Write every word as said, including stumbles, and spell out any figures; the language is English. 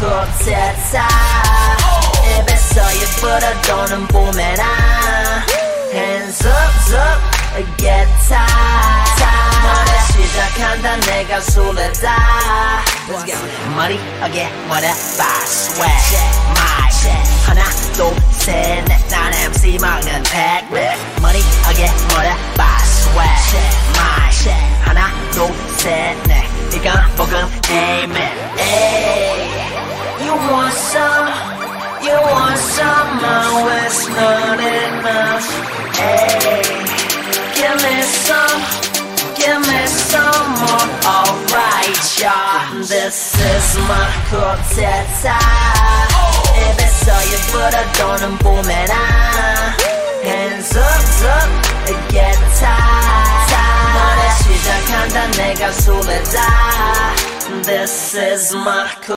쿨tet사 입에서 예쁘다 도는 봄에나 Hands up up get tight 너를 시작한다 내가 술래다 Let's go 머리하게 whatever swag my 하나 둘셋넷 난 엠씨 막는 택배 머리하게 whatever swag my 하나 둘셋넷 이건 복음 amen ay. You want some you want some oh it's not enough ay. Give me some give me some more alright y'all This is my 쿨tet사 입에서 예쁘다 도는 봄에나 Hands up up get tight 너를 시작한다 내가 술래다 This is my